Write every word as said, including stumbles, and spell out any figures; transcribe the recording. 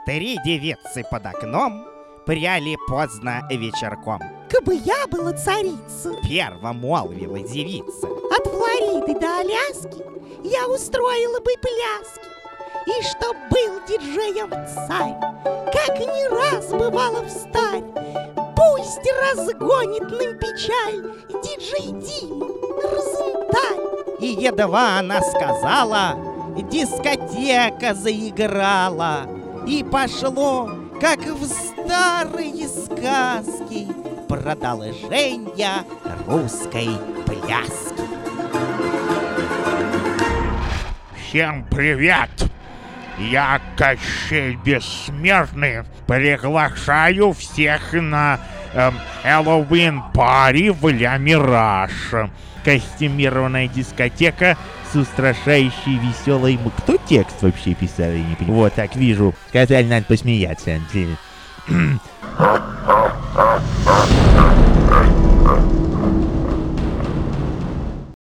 Три девицы под окном пряли поздно вечерком. Кабы я была царица, Перво молвила девица, от Флориды до Аляски я устроила бы пляски. И чтоб был диджеем царь, как не раз бывало встарь, пусть разгонит нам печаль диджей Дима Розенталь. и едва она сказала, дискотека заиграла, и пошло, как в старые сказки, продолжение русской пляски. Всем привет! Я Кощей Бессмертный. Приглашаю всех на эм, Хэллоуин-пари в Ля Мираж. Костюмированная дискотека с устрашающей веселой... м- Кто текст вообще писал, я не понимаю. Вот, так вижу. Сказали, надо посмеяться.